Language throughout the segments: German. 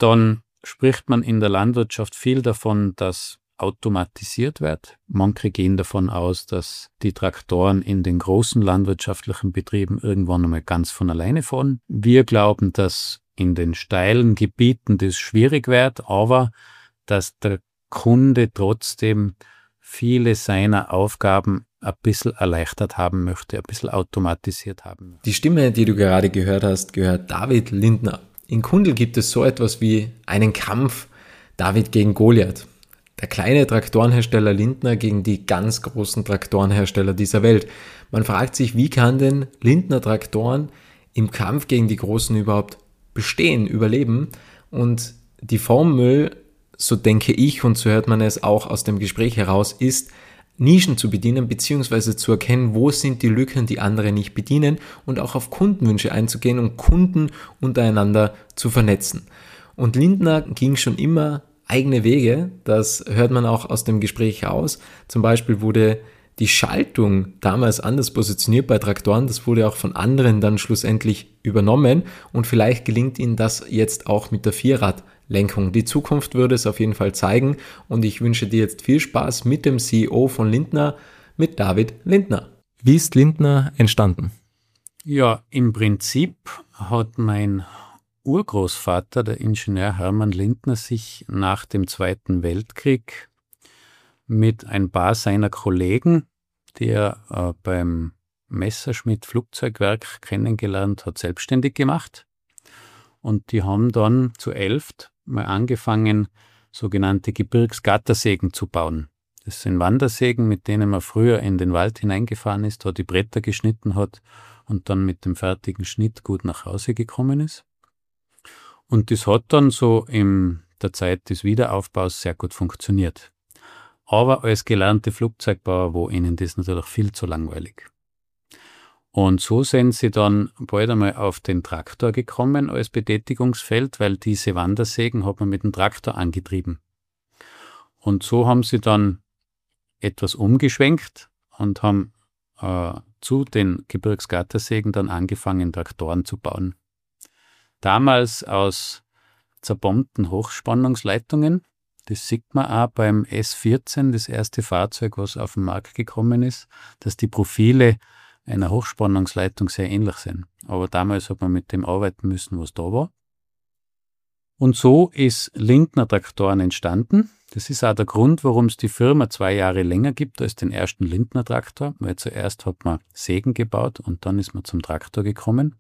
dann spricht man in der Landwirtschaft viel davon, dass automatisiert wird. Manche gehen davon aus, dass die Traktoren in den großen landwirtschaftlichen Betrieben irgendwann einmal ganz von alleine fahren. Wir glauben, dass in den steilen Gebieten das schwierig wird, aber dass der Kunde trotzdem viele seiner Aufgaben ein bisschen erleichtert haben möchte, ein bisschen automatisiert haben möchte. Die Stimme, die du gerade gehört hast, gehört David Lindner. In Kundl gibt es so etwas wie einen Kampf David gegen Goliath. Der kleine Traktorenhersteller Lindner gegen die ganz großen Traktorenhersteller dieser Welt. Man fragt sich, wie kann denn Lindner Traktoren im Kampf gegen die Großen überhaupt bestehen, überleben? Und die Formel, so denke ich und so hört man es auch aus dem Gespräch heraus, ist, Nischen zu bedienen bzw. zu erkennen, wo sind die Lücken, die andere nicht bedienen und auch auf Kundenwünsche einzugehen und Kunden untereinander zu vernetzen. Und Lindner ging schon immer eigene Wege, das hört man auch aus dem Gespräch heraus. Zum Beispiel wurde die Schaltung damals anders positioniert bei Traktoren, das wurde auch von anderen dann schlussendlich übernommen und vielleicht gelingt Ihnen das jetzt auch mit der Vierradlenkung. Die Zukunft würde es auf jeden Fall zeigen und ich wünsche dir jetzt viel Spaß mit dem CEO von Lindner, mit David Lindner. Wie ist Lindner entstanden? Ja, im Prinzip hat mein Urgroßvater, der Ingenieur Hermann Lindner, sich nach dem Zweiten Weltkrieg mit ein paar seiner Kollegen, die er beim Messerschmitt Flugzeugwerk kennengelernt hat, selbstständig gemacht. Und die haben dann zu 11 mal angefangen, sogenannte Gebirgsgattersägen zu bauen. Das sind Wandersägen, mit denen man früher in den Wald hineingefahren ist, dort die Bretter geschnitten hat und dann mit dem fertigen Schnitt gut nach Hause gekommen ist. Und das hat dann so in der Zeit des Wiederaufbaus sehr gut funktioniert. Aber als gelernte Flugzeugbauer war ihnen das natürlich viel zu langweilig. Und so sind sie dann bald einmal auf den Traktor gekommen als Betätigungsfeld, weil diese Wandersägen hat man mit dem Traktor angetrieben. Und so haben sie dann etwas umgeschwenkt und haben zu den Gebirgsgattersägen dann angefangen, Traktoren zu bauen. Damals aus zerbombten Hochspannungsleitungen. Das sieht man auch beim S14, das erste Fahrzeug, was auf den Markt gekommen ist, dass die Profile einer Hochspannungsleitung sehr ähnlich sind. Aber damals hat man mit dem arbeiten müssen, was da war. Und so ist Lindner Traktoren entstanden. Das ist auch der Grund, warum es die Firma 2 Jahre länger gibt als den ersten Lindner Traktor, weil zuerst hat man Sägen gebaut und dann ist man zum Traktor gekommen.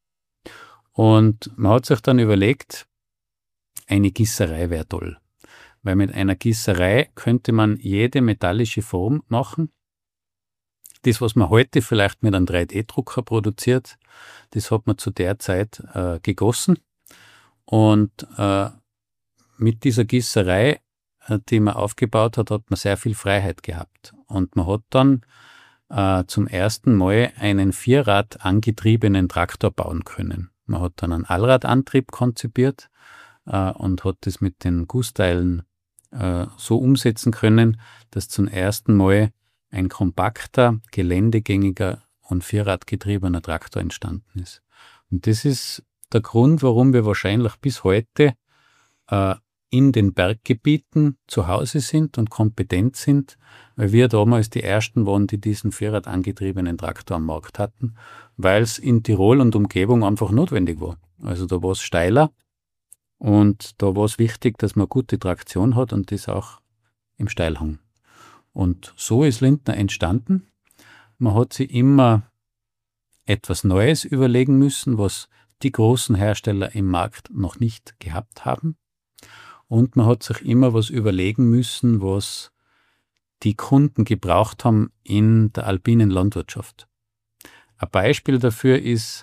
Und man hat sich dann überlegt, eine Gießerei wäre toll. Weil mit einer Gießerei könnte man jede metallische Form machen. Das, was man heute vielleicht mit einem 3D-Drucker produziert, das hat man zu der Zeit gegossen. Und mit dieser Gießerei, die man aufgebaut hat, hat man sehr viel Freiheit gehabt. Und man hat dann zum ersten Mal einen Vierrad angetriebenen Traktor bauen können. Man hat dann einen Allradantrieb konzipiert und hat das mit den Gussteilen so umsetzen können, dass zum ersten Mal ein kompakter, geländegängiger und vierradgetriebener Traktor entstanden ist. Und das ist der Grund, warum wir wahrscheinlich bis heute in den Berggebieten zu Hause sind und kompetent sind, weil wir damals die ersten waren, die diesen vierradangetriebenen Traktor am Markt hatten, weil es in Tirol und Umgebung einfach notwendig war. Also da war es steiler und da war es wichtig, dass man gute Traktion hat und das auch im Steilhang. Und so ist Lindner entstanden. Man hat sich immer etwas Neues überlegen müssen, was die großen Hersteller im Markt noch nicht gehabt haben. Und man hat sich immer was überlegen müssen, was die Kunden gebraucht haben in der alpinen Landwirtschaft. Ein Beispiel dafür ist,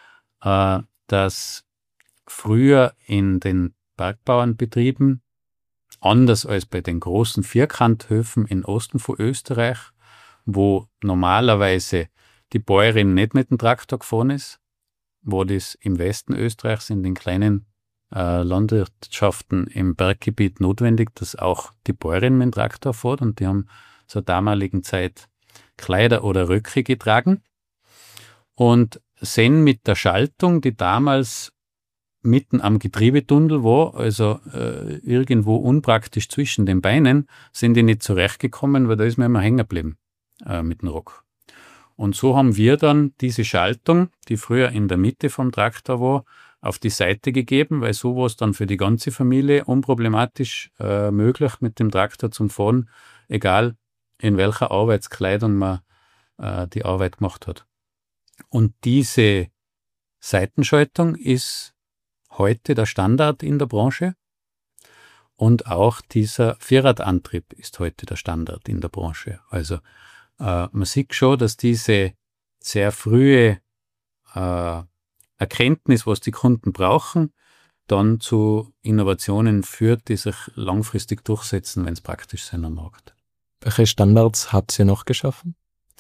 dass früher in den Bergbauernbetrieben, anders als bei den großen Vierkanthöfen im Osten von Österreich, wo normalerweise die Bäuerin nicht mit dem Traktor gefahren ist, wo das im Westen Österreichs in den kleinen Landwirtschaften im Berggebiet notwendig, dass auch die Bäuerin mit dem Traktor fährt und die haben zur damaligen Zeit Kleider oder Röcke getragen und sind mit der Schaltung, die damals mitten am Getriebetunnel war, also irgendwo unpraktisch zwischen den Beinen, sind die nicht zurechtgekommen, weil da ist mir immer hängen geblieben mit dem Rock. Und so haben wir dann diese Schaltung, die früher in der Mitte vom Traktor war, auf die Seite gegeben, weil so war es dann für die ganze Familie unproblematisch möglich, mit dem Traktor zum Fahren, egal in welcher Arbeitskleidung man die Arbeit gemacht hat. Und diese Seitenschaltung ist heute der Standard in der Branche und auch dieser Vierradantrieb ist heute der Standard in der Branche. Also man sieht schon, dass diese sehr frühe Erkenntnis, was die Kunden brauchen, dann zu Innovationen führt, die sich langfristig durchsetzen, wenn es praktisch sein am Markt. Welche Standards habt ihr noch geschaffen?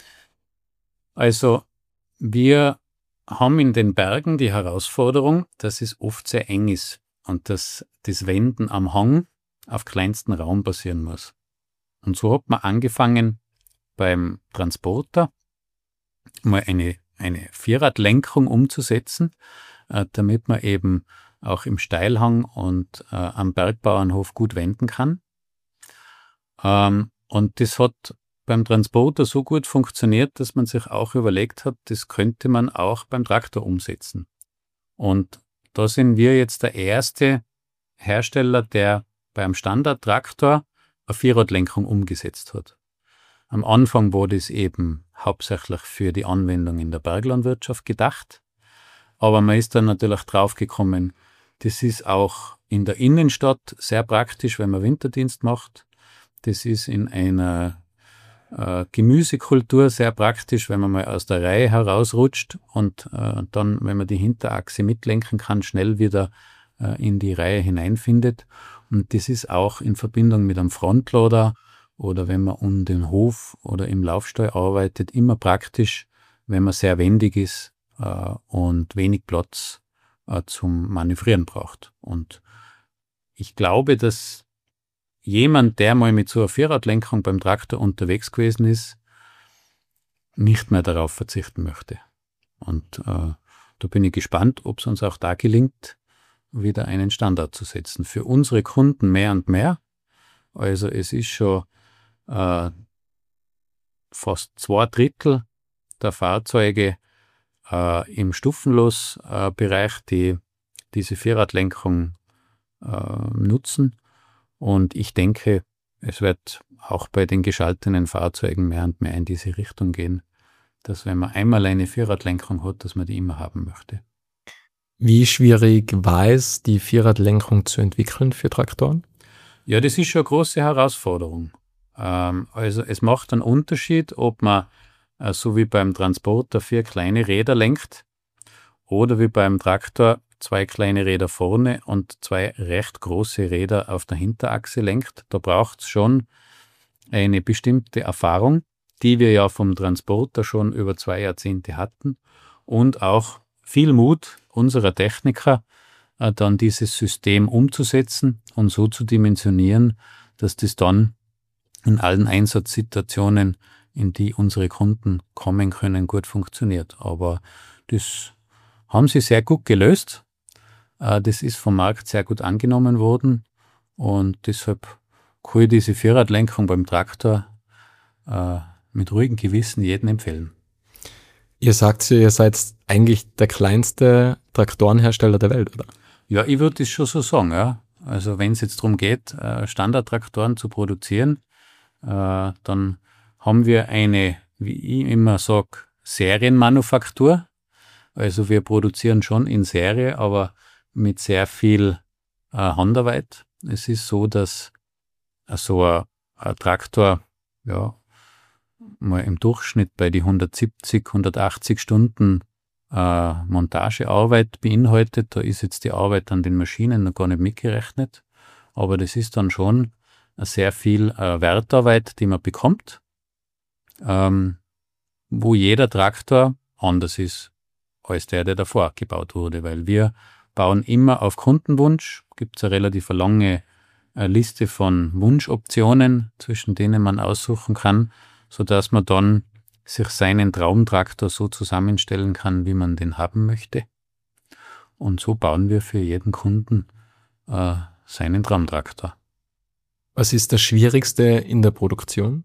Also wir haben in den Bergen die Herausforderung, dass es oft sehr eng ist und dass das Wenden am Hang auf kleinsten Raum passieren muss. Und so hat man angefangen beim Transporter mal eine Vierradlenkung umzusetzen, damit man eben auch im Steilhang und am Bergbauernhof gut wenden kann. Und das hat beim Transporter so gut funktioniert, dass man sich auch überlegt hat, das könnte man auch beim Traktor umsetzen. Und da sind wir jetzt der erste Hersteller, der beim Standardtraktor eine Vierradlenkung umgesetzt hat. Am Anfang war das eben hauptsächlich für die Anwendung in der Berglandwirtschaft gedacht, aber man ist dann natürlich draufgekommen, das ist auch in der Innenstadt sehr praktisch, wenn man Winterdienst macht. Das ist in einer Gemüsekultur sehr praktisch, wenn man mal aus der Reihe herausrutscht und dann, wenn man die Hinterachse mitlenken kann, schnell wieder in die Reihe hineinfindet. Und das ist auch in Verbindung mit einem Frontloader oder wenn man um den Hof oder im Laufstall arbeitet, immer praktisch, wenn man sehr wendig ist und wenig Platz zum Manövrieren braucht. Und ich glaube, dass jemand, der mal mit so einer Vierradlenkung beim Traktor unterwegs gewesen ist, nicht mehr darauf verzichten möchte. Und da bin ich gespannt, ob es uns auch da gelingt, wieder einen Standard zu setzen. Für unsere Kunden mehr und mehr. Also es ist schon fast 2/3 der Fahrzeuge im Stufenlosbereich, die diese Vierradlenkung nutzen. Und ich denke, es wird auch bei den geschalteten Fahrzeugen mehr und mehr in diese Richtung gehen, dass wenn man einmal eine Vierradlenkung hat, dass man die immer haben möchte. Wie schwierig war es, die Vierradlenkung zu entwickeln für Traktoren? Ja, das ist schon eine große Herausforderung. Also es macht einen Unterschied, ob man so wie beim Transporter 4 kleine Räder lenkt oder wie beim Traktor 2 kleine Räder vorne und 2 recht große Räder auf der Hinterachse lenkt. Da braucht es schon eine bestimmte Erfahrung, die wir ja vom Transporter schon über 2 Jahrzehnte hatten und auch viel Mut unserer Techniker, dann dieses System umzusetzen und so zu dimensionieren, dass das dann in allen Einsatzsituationen, in die unsere Kunden kommen können, gut funktioniert. Aber das haben sie sehr gut gelöst. Das ist vom Markt sehr gut angenommen worden und deshalb kann ich diese Vierradlenkung beim Traktor mit ruhigem Gewissen jedem empfehlen. Ihr sagt ja, ihr seid eigentlich der kleinste Traktorenhersteller der Welt, oder? Ja, ich würde das schon so sagen. Ja. Also wenn es jetzt darum geht, Standardtraktoren zu produzieren, dann haben wir eine, wie ich immer sage, Serienmanufaktur. Also wir produzieren schon in Serie, aber mit sehr viel Handarbeit. Es ist so, dass so ein Traktor ja mal im Durchschnitt bei die 170, 180 Stunden Montagearbeit beinhaltet. Da ist jetzt die Arbeit an den Maschinen noch gar nicht mitgerechnet, aber das ist dann schon sehr viel Wertarbeit, die man bekommt, wo jeder Traktor anders ist als der davor gebaut wurde, weil wir bauen immer auf Kundenwunsch. Gibt es eine relativ lange Liste von Wunschoptionen, zwischen denen man aussuchen kann, sodass man dann sich seinen Traumtraktor so zusammenstellen kann, wie man den haben möchte. Und so bauen wir für jeden Kunden seinen Traumtraktor. Was ist das Schwierigste in der Produktion?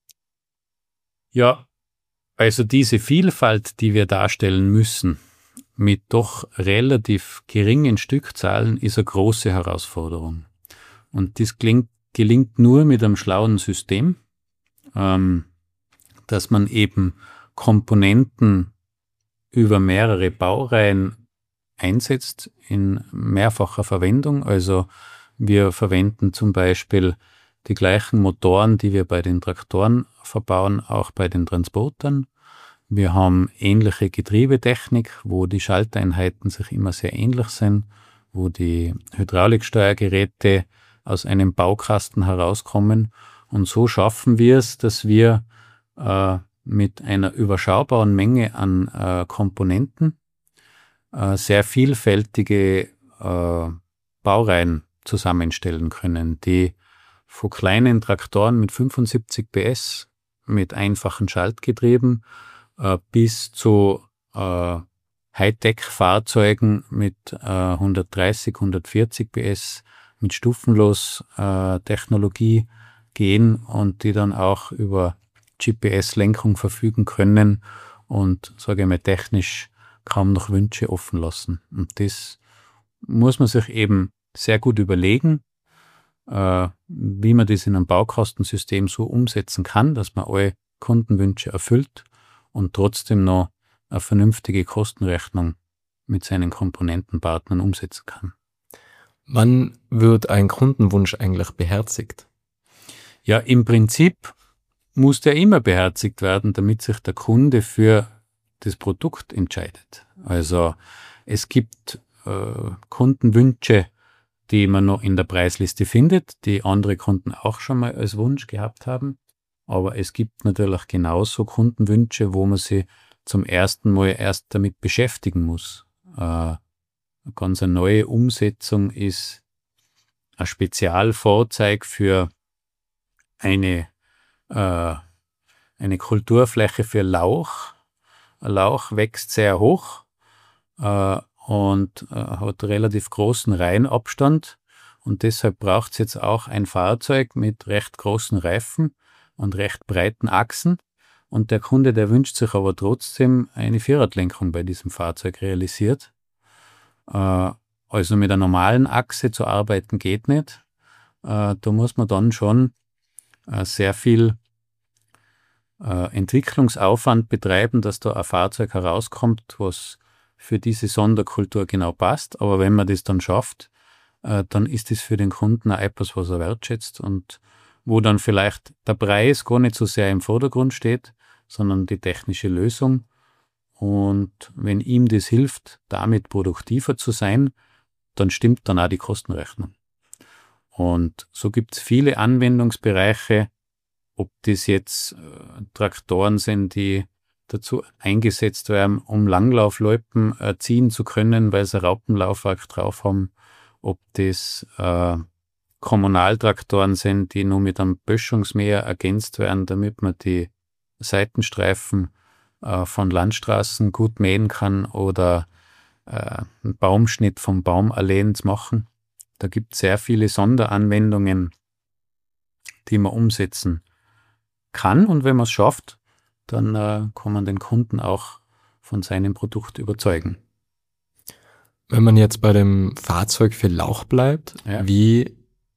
Ja, also diese Vielfalt, die wir darstellen müssen, mit doch relativ geringen Stückzahlen, ist eine große Herausforderung. Und das gelingt nur mit einem schlauen System, dass man eben Komponenten über mehrere Baureihen einsetzt in mehrfacher Verwendung. Also wir verwenden zum Beispiel die gleichen Motoren, die wir bei den Traktoren verbauen, auch bei den Transportern. Wir haben ähnliche Getriebetechnik, wo die Schalteinheiten sich immer sehr ähnlich sind, wo die Hydrauliksteuergeräte aus einem Baukasten herauskommen. Und so schaffen wir es, dass wir mit einer überschaubaren Menge an Komponenten sehr vielfältige Baureihen zusammenstellen können, die von kleinen Traktoren mit 75 PS mit einfachen Schaltgetrieben bis zu Hightech-Fahrzeugen mit 130, 140 PS mit Stufenlos-Technologie gehen und die dann auch über GPS-Lenkung verfügen können und, sage ich mal, technisch kaum noch Wünsche offen lassen. Und das muss man sich eben sehr gut überlegen, wie man das in einem Baukastensystem so umsetzen kann, dass man alle Kundenwünsche erfüllt und trotzdem noch eine vernünftige Kostenrechnung mit seinen Komponentenpartnern umsetzen kann. Wann wird ein Kundenwunsch eigentlich beherzigt? Ja, im Prinzip muss der immer beherzigt werden, damit sich der Kunde für das Produkt entscheidet. Also es gibt Kundenwünsche, die man noch in der Preisliste findet, die andere Kunden auch schon mal als Wunsch gehabt haben. Aber es gibt natürlich genauso Kundenwünsche, wo man sich zum ersten Mal erst damit beschäftigen muss. Eine ganz neue Umsetzung ist ein Spezialfahrzeug für eine Kulturfläche für Lauch. Ein Lauch wächst sehr hoch und hat relativ großen Reihenabstand und deshalb braucht es jetzt auch ein Fahrzeug mit recht großen Reifen und recht breiten Achsen und der Kunde, der wünscht sich aber trotzdem eine Vierradlenkung bei diesem Fahrzeug realisiert. Also mit einer normalen Achse zu arbeiten geht nicht. Da muss man dann schon sehr viel Entwicklungsaufwand betreiben, dass da ein Fahrzeug herauskommt, was für diese Sonderkultur genau passt. Aber wenn man das dann schafft, dann ist das für den Kunden auch etwas, was er wertschätzt und wo dann vielleicht der Preis gar nicht so sehr im Vordergrund steht, sondern die technische Lösung. Und wenn ihm das hilft, damit produktiver zu sein, dann stimmt dann auch die Kostenrechnung. Und so gibt es viele Anwendungsbereiche, ob das jetzt Traktoren sind, die dazu eingesetzt werden, um Langlaufloipen ziehen zu können, weil sie ein Raupenlaufwerk drauf haben, ob das Kommunaltraktoren sind, die nur mit einem Böschungsmäher ergänzt werden, damit man die Seitenstreifen von Landstraßen gut mähen kann oder einen Baumschnitt vom Baum allein zu machen. Da gibt es sehr viele Sonderanwendungen, die man umsetzen kann. Und wenn man es schafft, dann kann man den Kunden auch von seinem Produkt überzeugen. Wenn man jetzt bei dem Fahrzeug für Lauch bleibt, Ja. Wie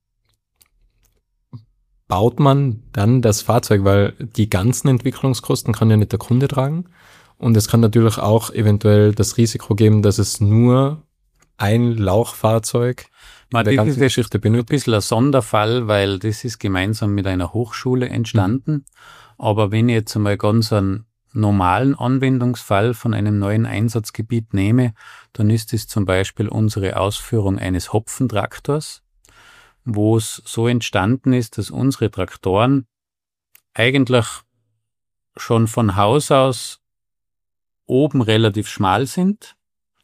baut man dann das Fahrzeug? Weil die ganzen Entwicklungskosten kann ja nicht der Kunde tragen. Und es kann natürlich auch eventuell das Risiko geben, dass es nur ein Lauchfahrzeug in der ganzen Geschichte ein benötigt. bisschen ein Sonderfall, weil das ist gemeinsam mit einer Hochschule entstanden. Aber wenn ich jetzt einmal ganz einen normalen Anwendungsfall von einem neuen Einsatzgebiet nehme, dann ist es zum Beispiel unsere Ausführung eines Hopfentraktors, wo es so entstanden ist, dass unsere Traktoren eigentlich schon von Haus aus oben relativ schmal sind,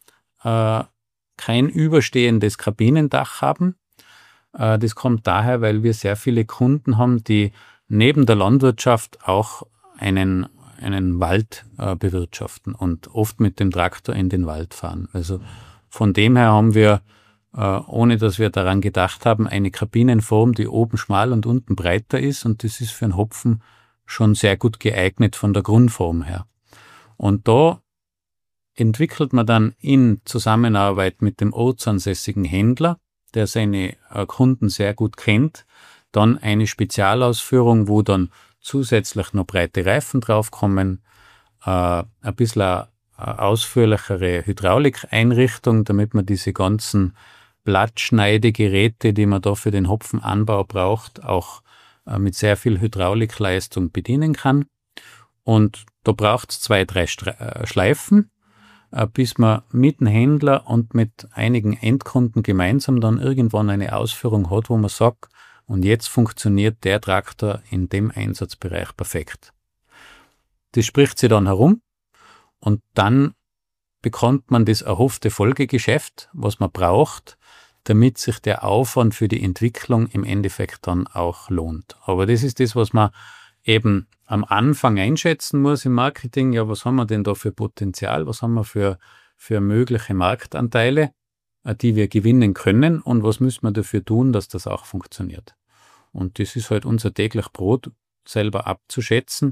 kein überstehendes Kabinendach haben. Das kommt daher, weil wir sehr viele Kunden haben, die neben der Landwirtschaft auch einen Wald bewirtschaften und oft mit dem Traktor in den Wald fahren. Also von dem her haben wir, ohne dass wir daran gedacht haben, eine Kabinenform, die oben schmal und unten breiter ist, und das ist für einen Hopfen schon sehr gut geeignet von der Grundform her. Und da entwickelt man dann in Zusammenarbeit mit dem ortsansässigen Händler, der seine Kunden sehr gut kennt, dann eine Spezialausführung, wo dann zusätzlich noch breite Reifen draufkommen, ein bisschen eine ausführlichere Hydraulikeinrichtung, damit man diese ganzen Blattschneidegeräte, die man da für den Hopfenanbau braucht, auch mit sehr viel Hydraulikleistung bedienen kann. Und da braucht es 2, 3 Schleifen, bis man mit dem Händler und mit einigen Endkunden gemeinsam dann irgendwann eine Ausführung hat, wo man sagt, und jetzt funktioniert der Traktor in dem Einsatzbereich perfekt. Das spricht sich dann herum und dann bekommt man das erhoffte Folgegeschäft, was man braucht, damit sich der Aufwand für die Entwicklung im Endeffekt dann auch lohnt. Aber das ist das, was man eben am Anfang einschätzen muss im Marketing. Ja, was haben wir denn da für Potenzial? Was haben wir für mögliche Marktanteile, die wir gewinnen können? Und was müssen wir dafür tun, dass das auch funktioniert? Und das ist halt unser täglich Brot, selber abzuschätzen.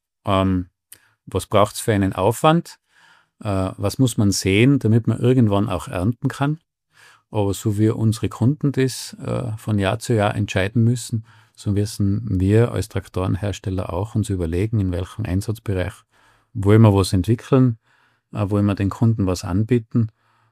Was braucht es für einen Aufwand? Was muss man sehen, damit man irgendwann auch ernten kann? Aber so wie unsere Kunden das von Jahr zu Jahr entscheiden müssen, so müssen wir als Traktorenhersteller auch uns überlegen, in welchem Einsatzbereich wollen wir was entwickeln, wollen wir den Kunden was anbieten,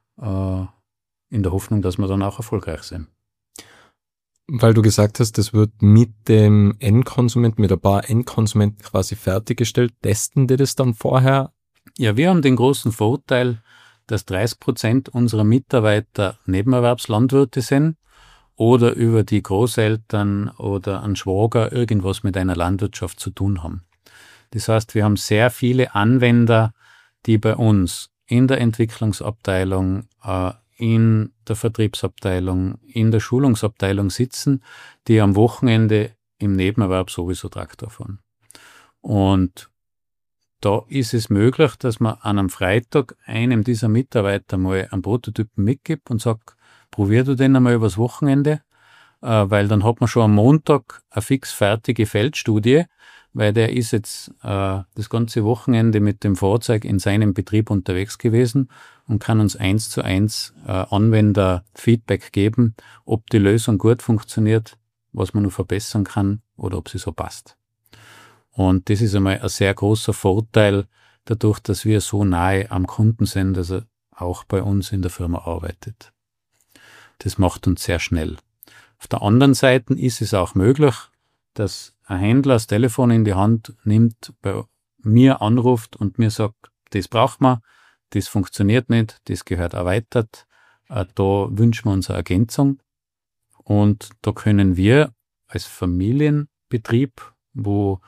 in der Hoffnung, dass wir dann auch erfolgreich sind. Weil du gesagt hast, das wird mit dem Endkonsumenten, mit ein paar Endkonsumenten quasi fertiggestellt. Testen die das dann vorher? Ja, wir haben den großen Vorteil, dass 30% unserer Mitarbeiter Nebenerwerbslandwirte sind oder über die Großeltern oder einen Schwager irgendwas mit einer Landwirtschaft zu tun haben. Das heißt, wir haben sehr viele Anwender, die bei uns in der Entwicklungsabteilung, in der Vertriebsabteilung, in der Schulungsabteilung sitzen, die am Wochenende im Nebenerwerb sowieso Traktor fahren. Und da ist es möglich, dass man an einem Freitag einem dieser Mitarbeiter mal einen Prototypen mitgibt und sagt, probier du den einmal übers Wochenende, weil dann hat man schon am Montag eine fix fertige Feldstudie, weil der ist jetzt das ganze Wochenende mit dem Fahrzeug in seinem Betrieb unterwegs gewesen und kann uns 1:1 Anwenderfeedback geben, ob die Lösung gut funktioniert, was man noch verbessern kann oder ob sie so passt. Und das ist einmal ein sehr großer Vorteil, dadurch, dass wir so nahe am Kunden sind, dass er auch bei uns in der Firma arbeitet. Das macht uns sehr schnell. Auf der anderen Seite ist es auch möglich, dass ein Händler das Telefon in die Hand nimmt, bei mir anruft und mir sagt, das braucht man, das funktioniert nicht, das gehört erweitert, da wünschen wir uns eine Ergänzung. Und da können wir als Familienbetrieb, wo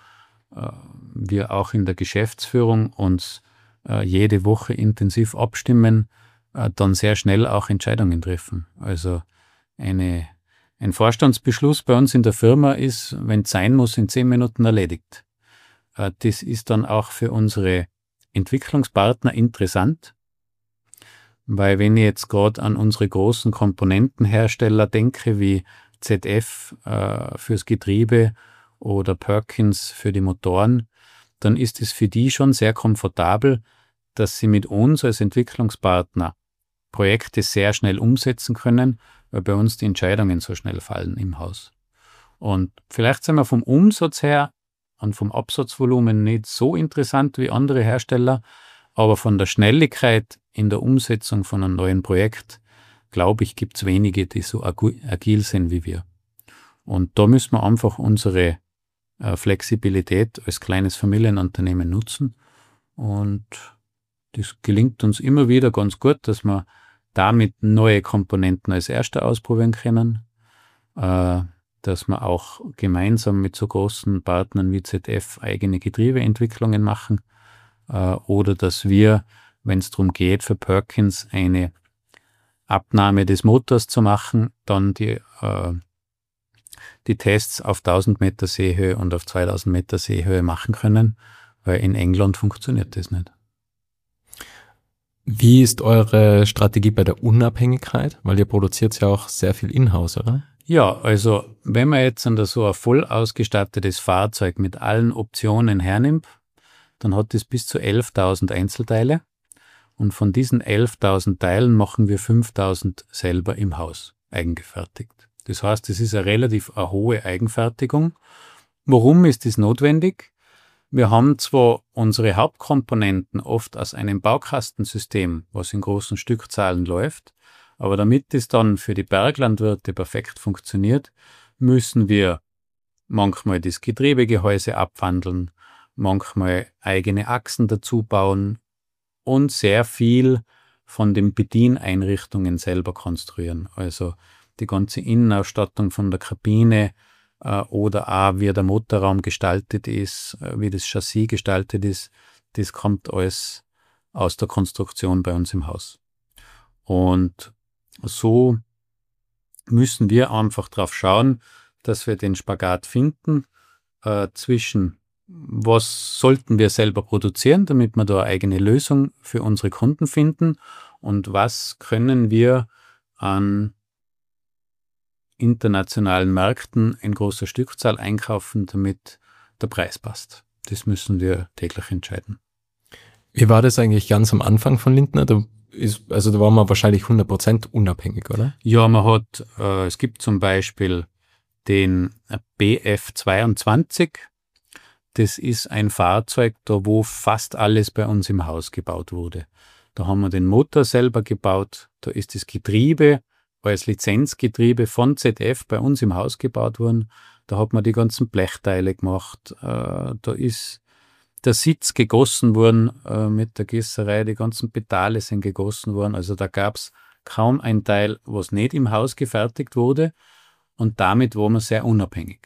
wir auch in der Geschäftsführung uns jede Woche intensiv abstimmen, dann sehr schnell auch Entscheidungen treffen. Also ein Vorstandsbeschluss bei uns in der Firma ist, wenn es sein muss, in 10 Minuten erledigt. Das ist dann auch für unsere Entwicklungspartner interessant, weil wenn ich jetzt gerade an unsere großen Komponentenhersteller denke, wie ZF fürs Getriebe oder Perkins für die Motoren, dann ist es für die schon sehr komfortabel, dass sie mit uns als Entwicklungspartner Projekte sehr schnell umsetzen können, weil bei uns die Entscheidungen so schnell fallen im Haus. Und vielleicht sind wir vom Umsatz her und vom Absatzvolumen nicht so interessant wie andere Hersteller, aber von der Schnelligkeit in der Umsetzung von einem neuen Projekt, glaube ich, gibt es wenige, die so agil sind wie wir. Und da müssen wir einfach unsere Flexibilität als kleines Familienunternehmen nutzen. Und das gelingt uns immer wieder ganz gut, dass wir damit neue Komponenten als Erster ausprobieren können, dass wir auch gemeinsam mit so großen Partnern wie ZF eigene Getriebeentwicklungen machen oder dass wir, wenn es darum geht, für Perkins eine Abnahme des Motors zu machen, dann die Tests auf 1000 Meter Seehöhe und auf 2000 Meter Seehöhe machen können, weil in England funktioniert das nicht. Wie ist eure Strategie bei der Unabhängigkeit? Weil ihr produziert ja auch sehr viel in-house, oder? Ja, also wenn man jetzt so ein voll ausgestattetes Fahrzeug mit allen Optionen hernimmt, dann hat es bis zu 11.000 Einzelteile. Und von diesen 11.000 Teilen machen wir 5.000 selber im Haus, eigengefertigt. Das heißt, es ist eine relativ hohe Eigenfertigung. Warum ist das notwendig? Wir haben zwar unsere Hauptkomponenten oft aus einem Baukastensystem, was in großen Stückzahlen läuft, aber damit es dann für die Berglandwirte perfekt funktioniert, müssen wir manchmal das Getriebegehäuse abwandeln, manchmal eigene Achsen dazu bauen und sehr viel von den Bedieneinrichtungen selber konstruieren. Also die ganze Innenausstattung von der Kabine oder auch wie der Motorraum gestaltet ist, wie das Chassis gestaltet ist, das kommt alles aus der Konstruktion bei uns im Haus. Und so müssen wir einfach darauf schauen, dass wir den Spagat finden zwischen was sollten wir selber produzieren, damit wir da eine eigene Lösung für unsere Kunden finden und was können wir an internationalen Märkten in großer Stückzahl einkaufen, damit der Preis passt. Das müssen wir täglich entscheiden. Wie war das eigentlich ganz am Anfang von Lindner? Da war man wahrscheinlich 100% unabhängig, oder? Ja, es gibt zum Beispiel den BF22. Das ist ein Fahrzeug, da wo fast alles bei uns im Haus gebaut wurde. Da haben wir den Motor selber gebaut, da ist das Getriebe als Lizenzgetriebe von ZF bei uns im Haus gebaut worden. Da hat man die ganzen Blechteile gemacht. Da ist der Sitz gegossen worden mit der Gießerei, die ganzen Pedale sind gegossen worden. Also da gab es kaum ein Teil, was nicht im Haus gefertigt wurde und damit war man sehr unabhängig.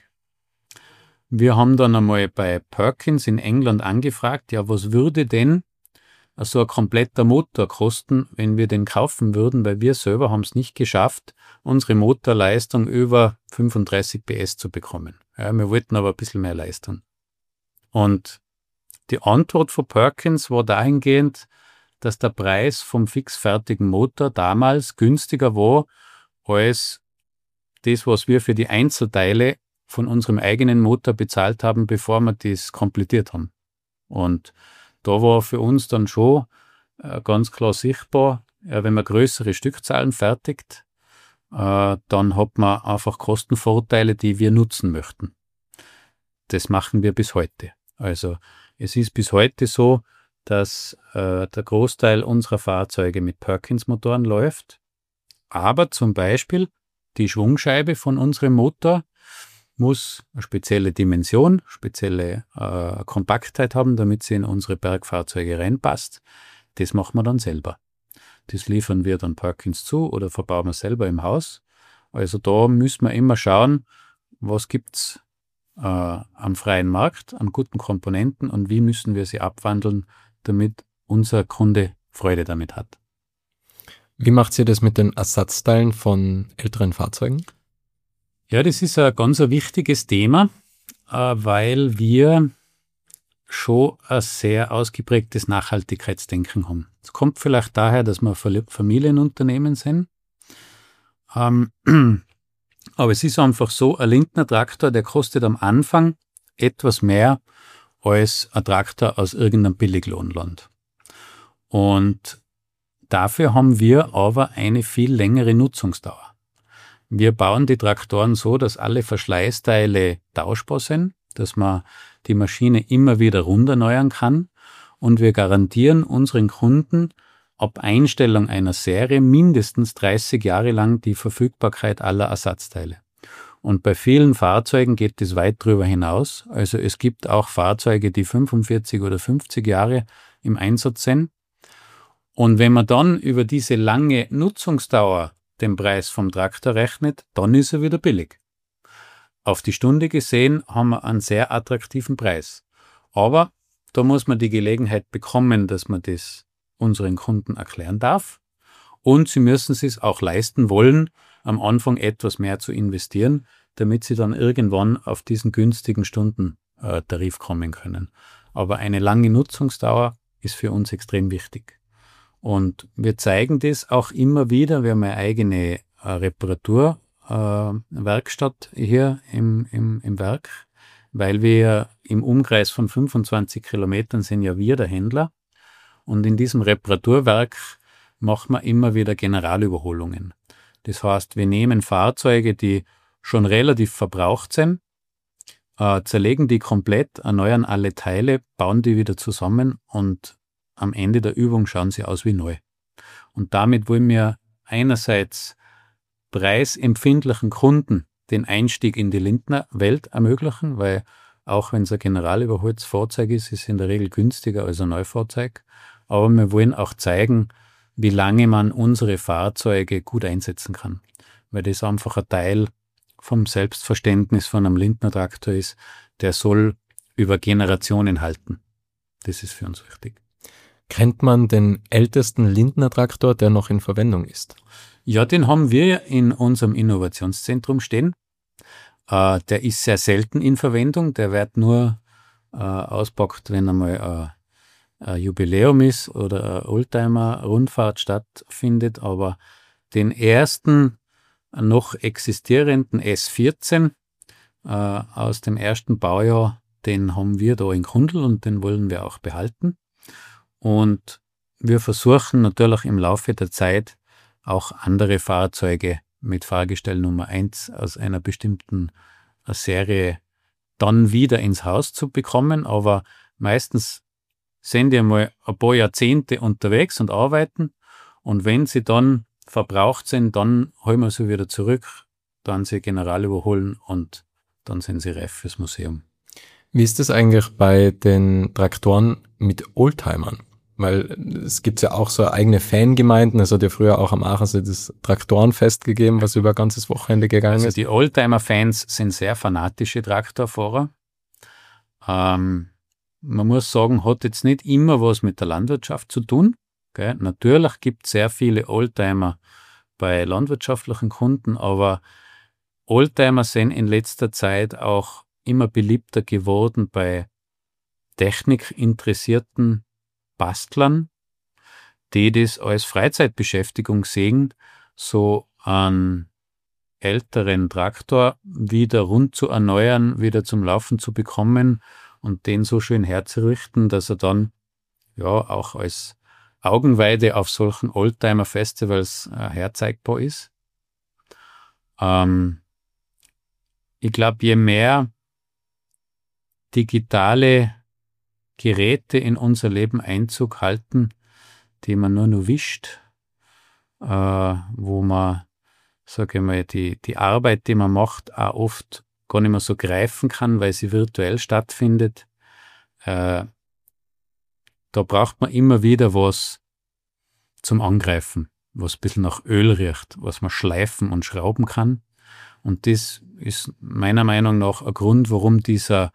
Wir haben dann einmal bei Perkins in England angefragt, ja, was würde denn so ein kompletter Motor kosten, wenn wir den kaufen würden, weil wir selber haben es nicht geschafft, unsere Motorleistung über 35 PS zu bekommen. Ja, wir wollten aber ein bisschen mehr Leistung. Und die Antwort von Perkins war dahingehend, dass der Preis vom fixfertigen Motor damals günstiger war als das, was wir für die Einzelteile von unserem eigenen Motor bezahlt haben, bevor wir das komplettiert haben. Und da war für uns dann schon ganz klar sichtbar, wenn man größere Stückzahlen fertigt, dann hat man einfach Kostenvorteile, die wir nutzen möchten. Das machen wir bis heute. Also es ist bis heute so, dass der Großteil unserer Fahrzeuge mit Perkins-Motoren läuft, aber zum Beispiel die Schwungscheibe von unserem Motor muss eine spezielle Dimension, spezielle Kompaktheit haben, damit sie in unsere Bergfahrzeuge reinpasst. Das machen wir dann selber. Das liefern wir dann Perkins zu oder verbauen wir selber im Haus. Also da müssen wir immer schauen, was gibt's am freien Markt, an guten Komponenten und wie müssen wir sie abwandeln, damit unser Kunde Freude damit hat. Wie macht ihr das mit den Ersatzteilen von älteren Fahrzeugen? Ja, das ist ein ganz wichtiges Thema, weil wir schon ein sehr ausgeprägtes Nachhaltigkeitsdenken haben. Es kommt vielleicht daher, dass wir Familienunternehmen sind. Aber es ist einfach so, ein Lindner Traktor, der kostet am Anfang etwas mehr als ein Traktor aus irgendeinem Billiglohnland. Und dafür haben wir aber eine viel längere Nutzungsdauer. Wir bauen die Traktoren so, dass alle Verschleißteile tauschbar sind, dass man die Maschine immer wieder runderneuern kann und wir garantieren unseren Kunden ab Einstellung einer Serie mindestens 30 Jahre lang die Verfügbarkeit aller Ersatzteile. Und bei vielen Fahrzeugen geht es weit darüber hinaus. Also es gibt auch Fahrzeuge, die 45 oder 50 Jahre im Einsatz sind. Und wenn man dann über diese lange Nutzungsdauer den Preis vom Traktor rechnet, dann ist er wieder billig. Auf die Stunde gesehen haben wir einen sehr attraktiven Preis. Aber da muss man die Gelegenheit bekommen, dass man das unseren Kunden erklären darf. Und sie müssen es auch leisten wollen, am Anfang etwas mehr zu investieren, damit sie dann irgendwann auf diesen günstigen Stundentarif kommen können. Aber eine lange Nutzungsdauer ist für uns extrem wichtig. Und wir zeigen das auch immer wieder. Wir haben eine eigene Reparaturwerkstatt hier im Werk, weil wir im Umkreis von 25 Kilometern sind ja wir der Händler. Und in diesem Reparaturwerk machen wir immer wieder Generalüberholungen. Das heißt, wir nehmen Fahrzeuge, die schon relativ verbraucht sind, zerlegen die komplett, erneuern alle Teile, bauen die wieder zusammen und am Ende der Übung schauen sie aus wie neu. Und damit wollen wir einerseits preisempfindlichen Kunden den Einstieg in die Lindner-Welt ermöglichen, weil auch wenn es ein generalüberholtes Fahrzeug ist, ist es in der Regel günstiger als ein Neufahrzeug. Aber wir wollen auch zeigen, wie lange man unsere Fahrzeuge gut einsetzen kann. Weil das einfach ein Teil vom Selbstverständnis von einem Lindner-Traktor ist, der soll über Generationen halten. Das ist für uns wichtig. Kennt man den ältesten Lindner-Traktor, der noch in Verwendung ist? Ja, den haben wir in unserem Innovationszentrum stehen. Der ist sehr selten in Verwendung. Der wird nur auspackt, wenn einmal ein Jubiläum ist oder eine Oldtimer-Rundfahrt stattfindet. Aber den ersten noch existierenden S14 aus dem ersten Baujahr, den haben wir da in Kundl und den wollen wir auch behalten. Und wir versuchen natürlich im Laufe der Zeit auch andere Fahrzeuge mit Fahrgestell Nummer 1 aus einer bestimmten Serie dann wieder ins Haus zu bekommen. Aber meistens sind die einmal ein paar Jahrzehnte unterwegs und arbeiten. Und wenn sie dann verbraucht sind, dann holen wir sie wieder zurück, dann sie general überholen und dann sind sie reif fürs Museum. Wie ist das eigentlich bei den Traktoren mit Oldtimern? Weil es gibt ja auch so eigene Fangemeinden. Es hat ja früher auch am Aachensee das Traktorenfest gegeben, was über ein ganzes Wochenende gegangen ist. Also die Oldtimer-Fans sind sehr fanatische Traktorfahrer. Man muss sagen, hat jetzt nicht immer was mit der Landwirtschaft zu tun. Gell? Natürlich gibt es sehr viele Oldtimer bei landwirtschaftlichen Kunden, aber Oldtimer sind in letzter Zeit auch immer beliebter geworden bei technikinteressierten Bastlern, die das als Freizeitbeschäftigung sehen, so einen älteren Traktor wieder rund zu erneuern, wieder zum Laufen zu bekommen und den so schön herzurichten, dass er dann ja auch als Augenweide auf solchen Oldtimer-Festivals herzeigbar ist. Ich glaube, je mehr digitale Geräte in unser Leben Einzug halten, die man nur wischt, wo man, sage ich mal, die Arbeit, die man macht, auch oft gar nicht mehr so greifen kann, weil sie virtuell stattfindet. Da braucht man immer wieder was zum Angreifen, was ein bisschen nach Öl riecht, was man schleifen und schrauben kann. Und das ist meiner Meinung nach ein Grund, warum dieser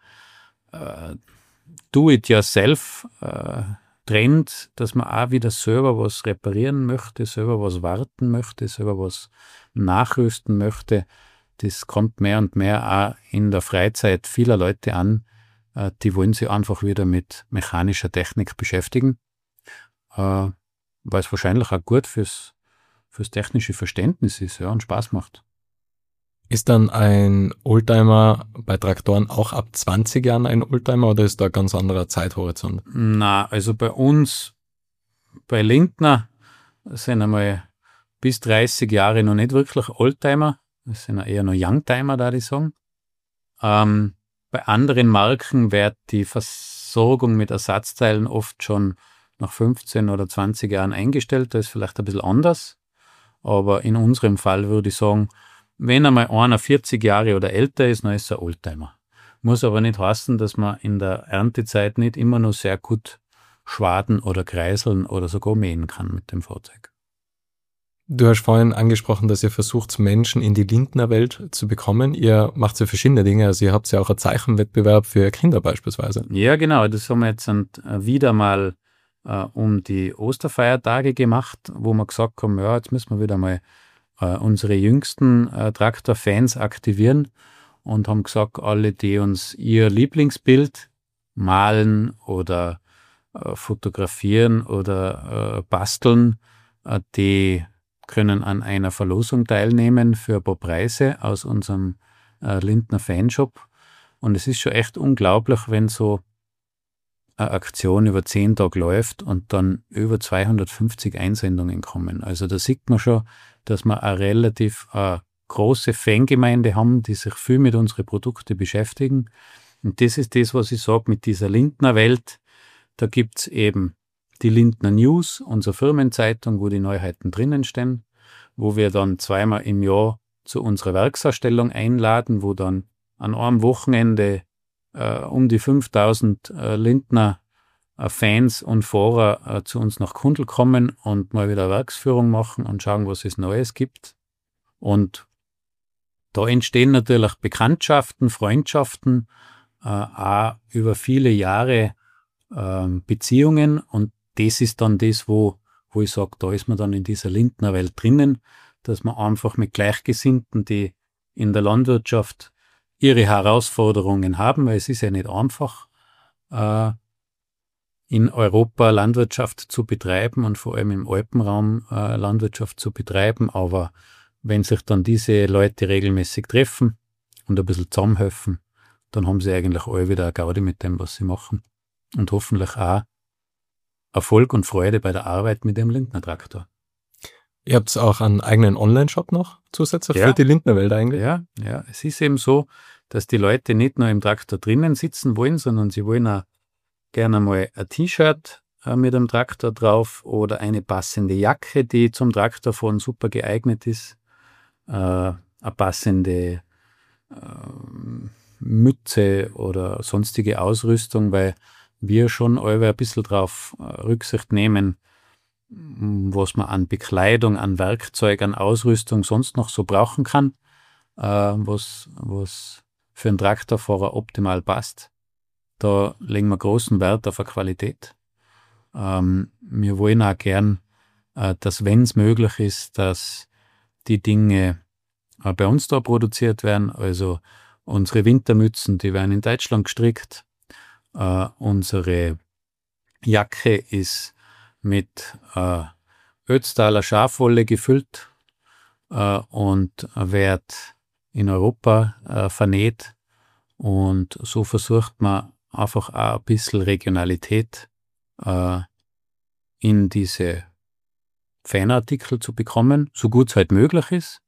Do-it-yourself-Trend, dass man auch wieder selber was reparieren möchte, selber was warten möchte, selber was nachrüsten möchte, das kommt mehr und mehr auch in der Freizeit vieler Leute an, die wollen sich einfach wieder mit mechanischer Technik beschäftigen, weil es wahrscheinlich auch gut fürs technische Verständnis ist, ja, und Spaß macht. Ist dann ein Oldtimer bei Traktoren auch ab 20 Jahren ein Oldtimer oder ist da ein ganz anderer Zeithorizont? Na, also bei uns, bei Lindner, sind einmal bis 30 Jahre noch nicht wirklich Oldtimer. Das sind eher noch Youngtimer, da ich sagen. Bei anderen Marken wird die Versorgung mit Ersatzteilen oft schon nach 15 oder 20 Jahren eingestellt. Das ist vielleicht ein bisschen anders. Aber in unserem Fall würde ich sagen, wenn einmal einer 40 Jahre oder älter ist, dann ist er Oldtimer. Muss aber nicht heißen, dass man in der Erntezeit nicht immer noch sehr gut schwaden oder kreiseln oder sogar mähen kann mit dem Fahrzeug. Du hast vorhin angesprochen, dass ihr versucht, Menschen in die Lindner-Welt zu bekommen. Ihr macht ja verschiedene Dinge. Also ihr habt ja auch einen Zeichenwettbewerb für Kinder beispielsweise. Ja, genau. Das haben wir jetzt wieder mal um die Osterfeiertage gemacht, wo wir gesagt haben, ja, jetzt müssen wir wieder mal unsere jüngsten Traktor-Fans aktivieren und haben gesagt, alle, die uns ihr Lieblingsbild malen oder fotografieren oder basteln, die können an einer Verlosung teilnehmen für ein paar Preise aus unserem Lindner Fanshop. Und es ist schon echt unglaublich, wenn so eine Aktion über 10 Tage läuft und dann über 250 Einsendungen kommen. Also da sieht man schon, dass wir eine relativ große Fangemeinde haben, die sich viel mit unseren Produkten beschäftigen. Und das ist das, was ich sage mit dieser Lindner Welt. Da gibt es eben die Lindner News, unsere Firmenzeitung, wo die Neuheiten drinnen stehen, wo wir dann 2-mal im Jahr zu unserer Werksausstellung einladen, wo dann an einem Wochenende um die 5000 Lindner Fans und Fahrer zu uns nach Kundl kommen und mal wieder eine Werksführung machen und schauen, was es Neues gibt. Und da entstehen natürlich Bekanntschaften, Freundschaften, auch über viele Jahre Beziehungen, und das ist dann das, wo ich sage, da ist man dann in dieser Lindner Welt drinnen, dass man einfach mit Gleichgesinnten, die in der Landwirtschaft ihre Herausforderungen haben, weil es ist ja nicht einfach, in Europa Landwirtschaft zu betreiben und vor allem im Alpenraum Landwirtschaft zu betreiben, aber wenn sich dann diese Leute regelmäßig treffen und ein bisschen zusammenhelfen, dann haben sie eigentlich alle wieder eine Gaudi mit dem, was sie machen. Und hoffentlich auch Erfolg und Freude bei der Arbeit mit dem Lindner Traktor. Ihr habt auch einen eigenen Online-Shop noch zusätzlich für die Lindner Welt eigentlich? Ja, es ist eben so, dass die Leute nicht nur im Traktor drinnen sitzen wollen, sondern sie wollen auch gerne mal ein T-Shirt mit einem Traktor drauf oder eine passende Jacke, die zum Traktorfahren super geeignet ist, eine passende Mütze oder sonstige Ausrüstung, weil wir schon ein bisschen darauf Rücksicht nehmen, was man an Bekleidung, an Werkzeug, an Ausrüstung sonst noch so brauchen kann, was für einen Traktorfahrer optimal passt. Da legen wir großen Wert auf eine Qualität. Wir wollen auch gern, dass, wenn es möglich ist, dass die Dinge bei uns da produziert werden. Also unsere Wintermützen, die werden in Deutschland gestrickt. Unsere Jacke ist mit Ötztaler Schafwolle gefüllt und wird in Europa vernäht. Und so versucht man einfach auch ein bisschen Regionalität in diese Fanartikel zu bekommen, so gut es halt möglich ist.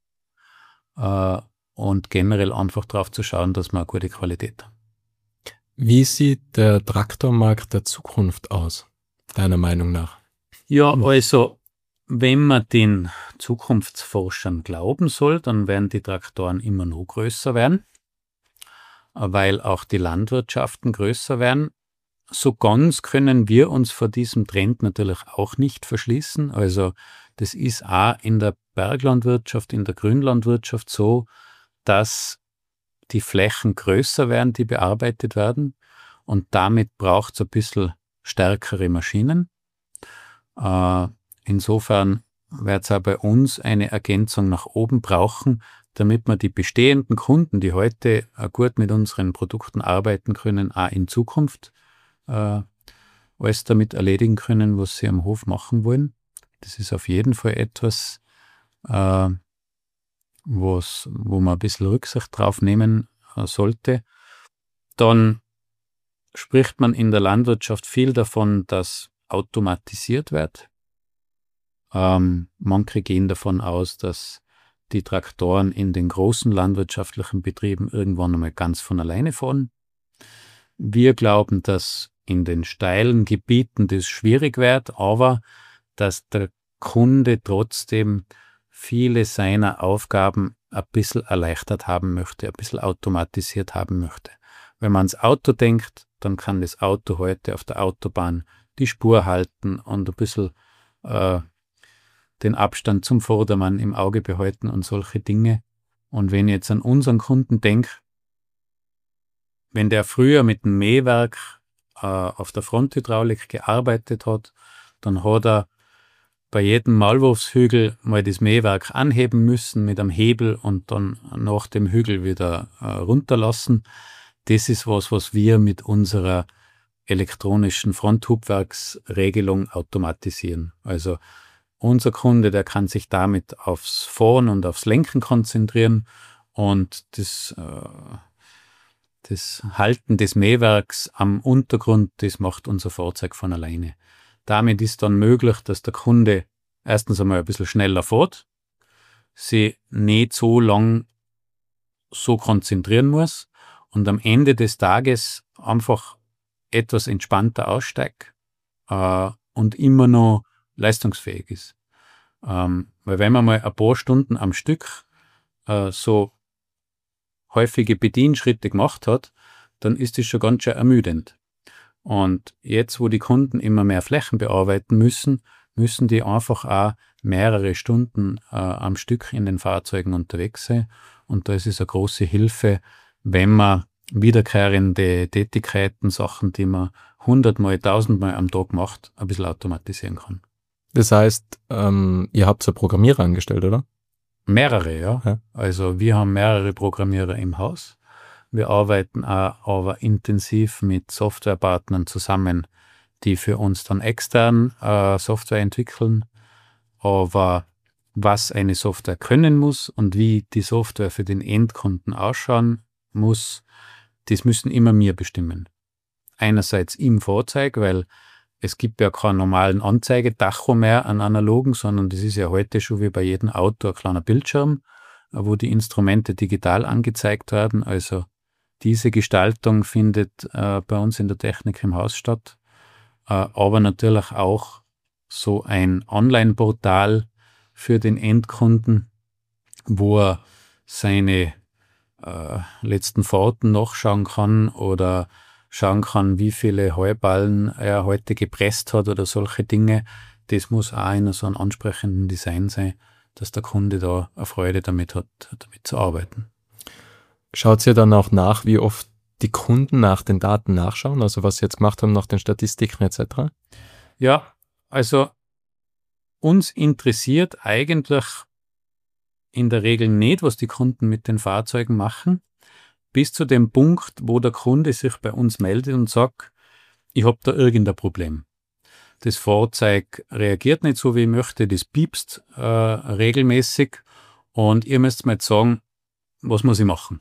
Und generell einfach darauf zu schauen, dass man eine gute Qualität hat. Wie sieht der Traktormarkt der Zukunft aus, deiner Meinung nach? Ja, also, wenn man den Zukunftsforschern glauben soll, dann werden die Traktoren immer noch größer werden, weil auch die Landwirtschaften größer werden. So ganz können wir uns vor diesem Trend natürlich auch nicht verschließen. Also das ist auch in der Berglandwirtschaft, in der Grünlandwirtschaft so, dass die Flächen größer werden, die bearbeitet werden, und damit braucht es ein bisschen stärkere Maschinen. Insofern wird es auch bei uns eine Ergänzung nach oben brauchen, damit wir die bestehenden Kunden, die heute gut mit unseren Produkten arbeiten können, auch in Zukunft alles damit erledigen können, was sie am Hof machen wollen. Das ist auf jeden Fall etwas, wo man ein bisschen Rücksicht drauf nehmen sollte. Dann spricht man in der Landwirtschaft viel davon, dass automatisiert wird. Manche gehen davon aus, dass die Traktoren in den großen landwirtschaftlichen Betrieben irgendwann einmal ganz von alleine fahren. Wir glauben, dass in den steilen Gebieten das schwierig wird, aber dass der Kunde trotzdem viele seiner Aufgaben ein bisschen erleichtert haben möchte, ein bisschen automatisiert haben möchte. Wenn man ans Auto denkt, dann kann das Auto heute auf der Autobahn die Spur halten und ein bisschen den Abstand zum Vordermann im Auge behalten und solche Dinge. Und wenn ich jetzt an unseren Kunden denke, wenn der früher mit dem Mähwerk auf der Fronthydraulik gearbeitet hat, dann hat er bei jedem Maulwurfshügel mal das Mähwerk anheben müssen mit einem Hebel und dann nach dem Hügel wieder runterlassen. Das ist was wir mit unserer elektronischen Fronthubwerksregelung automatisieren. Also unser Kunde, der kann sich damit aufs Fahren und aufs Lenken konzentrieren und das Halten des Mähwerks am Untergrund, das macht unser Fahrzeug von alleine. Damit ist dann möglich, dass der Kunde erstens einmal ein bisschen schneller fährt, sie nicht so lang so konzentrieren muss und am Ende des Tages einfach etwas entspannter aussteigt und immer noch leistungsfähig ist. Weil wenn man mal ein paar Stunden am Stück so häufige Bedienschritte gemacht hat, dann ist das schon ganz schön ermüdend. Und jetzt, wo die Kunden immer mehr Flächen bearbeiten müssen die einfach auch mehrere Stunden am Stück in den Fahrzeugen unterwegs sein. Und da ist es eine große Hilfe, wenn man wiederkehrende Tätigkeiten, Sachen, die man 100-mal, 1000-mal am Tag macht, ein bisschen automatisieren kann. Das heißt, ihr habt so Programmierer angestellt, oder? Mehrere, ja. Also wir haben mehrere Programmierer im Haus. Wir arbeiten auch aber intensiv mit Softwarepartnern zusammen, die für uns dann extern Software entwickeln. Aber was eine Software können muss und wie die Software für den Endkunden ausschauen muss, das müssen immer wir bestimmen. Einerseits im Fahrzeug, weil es gibt ja keinen normalen Anzeigetacho mehr, einen analogen, sondern das ist ja heute schon wie bei jedem Auto ein kleiner Bildschirm, wo die Instrumente digital angezeigt werden. Also diese Gestaltung findet bei uns in der Technik im Haus statt. Aber natürlich auch so ein Online-Portal für den Endkunden, wo er seine letzten Fahrten nachschauen kann oder schauen kann, wie viele Heuballen er heute gepresst hat oder solche Dinge. Das muss auch in so einem ansprechenden Design sein, dass der Kunde da eine Freude damit hat, damit zu arbeiten. Schaut ihr dann auch nach, wie oft die Kunden nach den Daten nachschauen, also was sie jetzt gemacht haben nach den Statistiken etc.? Ja, also uns interessiert eigentlich in der Regel nicht, was die Kunden mit den Fahrzeugen machen, bis zu dem Punkt, wo der Kunde sich bei uns meldet und sagt, ich habe da irgendein Problem. Das Fahrzeug reagiert nicht so, wie ich möchte, das piepst regelmäßig und ihr müsst mir jetzt sagen, was muss ich machen?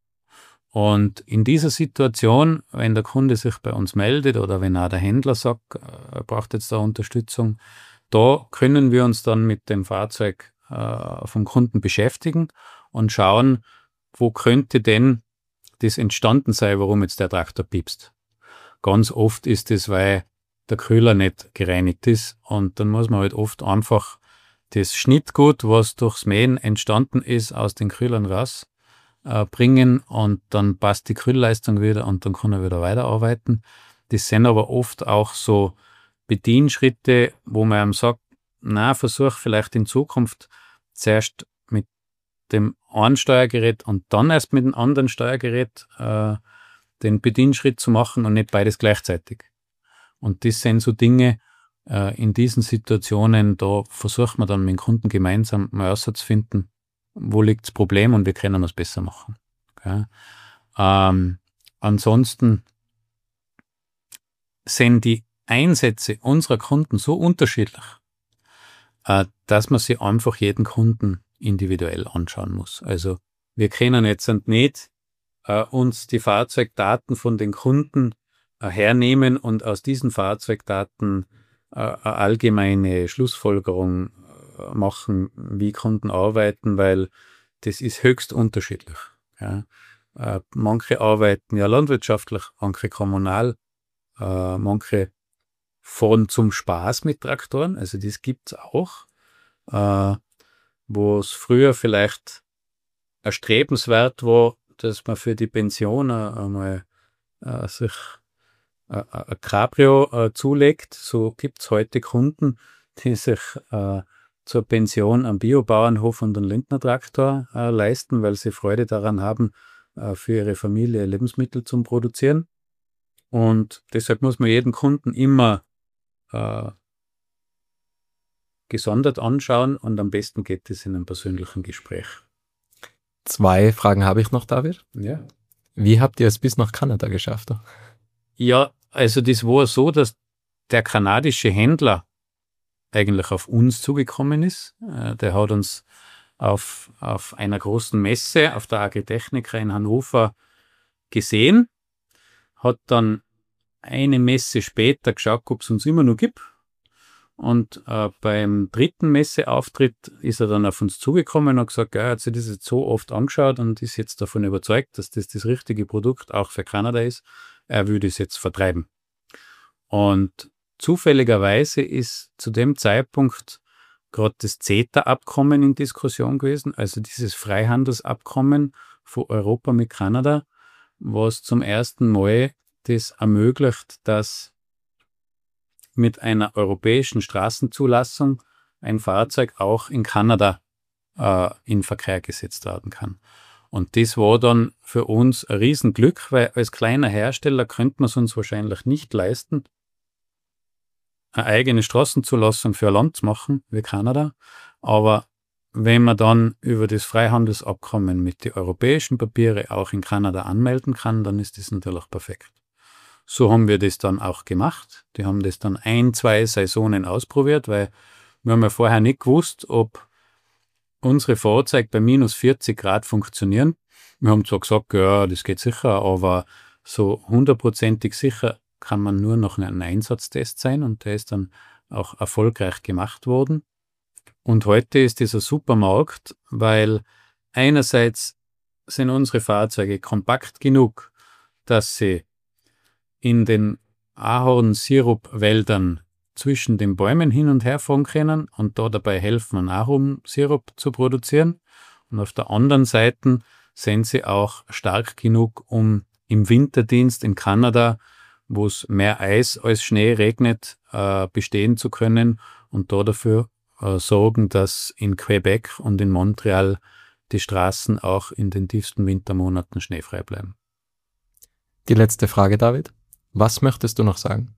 Und in dieser Situation, wenn der Kunde sich bei uns meldet oder wenn auch der Händler sagt, er braucht jetzt da Unterstützung, da können wir uns dann mit dem Fahrzeug vom Kunden beschäftigen und schauen, wo könnte denn das entstanden sein, warum jetzt der Traktor piepst. Ganz oft ist es, weil der Kühler nicht gereinigt ist und dann muss man halt oft einfach das Schnittgut, was durchs Mähen entstanden ist, aus den Kühlern raus bringen und dann passt die Kühlleistung wieder und dann kann er wieder weiterarbeiten. Das sind aber oft auch so Bedienschritte, wo man einem sagt, na, versuch vielleicht in Zukunft zuerst mit dem einen Steuergerät und dann erst mit dem anderen Steuergerät den Bedienschritt zu machen und nicht beides gleichzeitig. Und das sind so Dinge, in diesen Situationen, da versucht man dann mit dem Kunden gemeinsam mal herauszufinden, wo liegt das Problem und wie können wir es besser machen. Okay. Ansonsten sind die Einsätze unserer Kunden so unterschiedlich, dass man sich einfach jeden Kunden individuell anschauen muss. Also wir können jetzt nicht uns die Fahrzeugdaten von den Kunden hernehmen und aus diesen Fahrzeugdaten eine allgemeine Schlussfolgerung machen, wie Kunden arbeiten, weil das ist höchst unterschiedlich. Ja. Manche arbeiten ja landwirtschaftlich, manche kommunal, manche fahren zum Spaß mit Traktoren, also das gibt's auch, wo es früher vielleicht erstrebenswert war, dass man für die Pension einmal sich ein Cabrio zulegt. So gibt's heute Kunden, die sich zur Pension am Biobauernhof und einen Lindner-Traktor leisten, weil sie Freude daran haben, für ihre Familie Lebensmittel zu produzieren. Und deshalb muss man jeden Kunden immer gesondert anschauen und am besten geht es in einem persönlichen Gespräch. 2 Fragen habe ich noch, David. Ja. Wie habt ihr es bis nach Kanada geschafft? Ja, also das war so, dass der kanadische Händler eigentlich auf uns zugekommen ist. Der hat uns auf einer großen Messe, auf der Agritechnica in Hannover gesehen, hat dann eine Messe später geschaut, ob es uns immer noch gibt. Und beim dritten Messeauftritt ist er dann auf uns zugekommen und hat gesagt, er hat sich das jetzt so oft angeschaut und ist jetzt davon überzeugt, dass das richtige Produkt auch für Kanada ist. Er würde es jetzt vertreiben. Und zufälligerweise ist zu dem Zeitpunkt gerade das CETA-Abkommen in Diskussion gewesen, also dieses Freihandelsabkommen von Europa mit Kanada, was zum ersten Mal das ermöglicht, dass mit einer europäischen Straßenzulassung ein Fahrzeug auch in Kanada in Verkehr gesetzt werden kann. Und das war dann für uns ein Riesenglück, weil als kleiner Hersteller könnte man es uns wahrscheinlich nicht leisten, eine eigene Straßenzulassung für ein Land zu machen wie Kanada. Aber wenn man dann über das Freihandelsabkommen mit den europäischen Papieren auch in Kanada anmelden kann, dann ist das natürlich perfekt. So haben wir das dann auch gemacht. Die haben das dann 1-2 Saisonen ausprobiert, weil wir haben ja vorher nicht gewusst, ob unsere Fahrzeuge bei minus 40 Grad funktionieren. Wir haben zwar gesagt, ja, das geht sicher, aber so 100%ig sicher kann man nur nach einem Einsatztest sein und der ist dann auch erfolgreich gemacht worden. Und heute ist das ein super Markt, weil einerseits sind unsere Fahrzeuge kompakt genug, dass sie in den Ahornsirupwäldern zwischen den Bäumen hin und her fahren können und da dabei helfen, einen Ahornsirup zu produzieren. Und auf der anderen Seite sind sie auch stark genug, um im Winterdienst in Kanada, wo es mehr Eis als Schnee regnet, bestehen zu können und da dafür sorgen, dass in Quebec und in Montreal die Straßen auch in den tiefsten Wintermonaten schneefrei bleiben. Die letzte Frage, David. Was möchtest du noch sagen?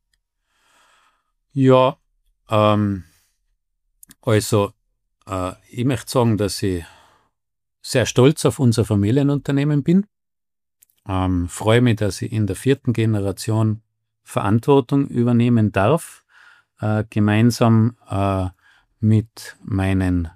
Ja, also ich möchte sagen, dass ich sehr stolz auf unser Familienunternehmen bin. Freue mich, dass ich in der 4. Generation Verantwortung übernehmen darf, gemeinsam mit meinen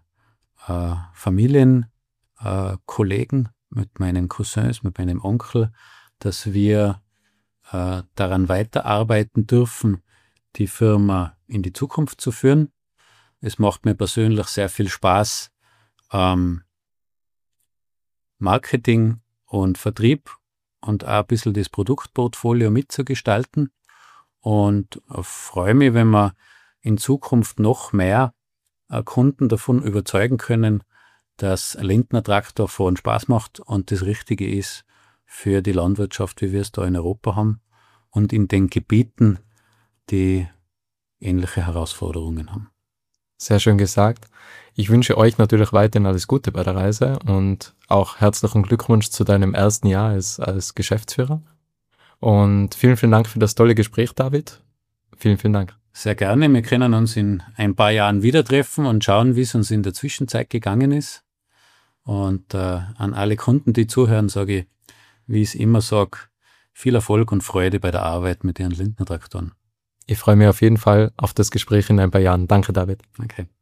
Familienkollegen, mit meinen Cousins, mit meinem Onkel, dass wir daran weiterarbeiten dürfen, die Firma in die Zukunft zu führen. Es macht mir persönlich sehr viel Spaß, Marketing und Vertrieb und auch ein bisschen das Produktportfolio mitzugestalten und freue mich, wenn wir in Zukunft noch mehr Kunden davon überzeugen können, dass ein Lindner Traktor fahren Spaß macht und das Richtige ist für die Landwirtschaft, wie wir es da in Europa haben und in den Gebieten, die ähnliche Herausforderungen haben. Sehr schön gesagt. Ich wünsche euch natürlich weiterhin alles Gute bei der Reise und auch herzlichen Glückwunsch zu deinem ersten Jahr als Geschäftsführer. Und vielen, vielen Dank für das tolle Gespräch, David. Vielen, vielen Dank. Sehr gerne. Wir können uns in ein paar Jahren wieder treffen und schauen, wie es uns in der Zwischenzeit gegangen ist. Und an alle Kunden, die zuhören, sage ich, wie ich es immer sage, viel Erfolg und Freude bei der Arbeit mit Ihren Lindner Traktoren. Ich freue mich auf jeden Fall auf das Gespräch in ein paar Jahren. Danke, David. Okay.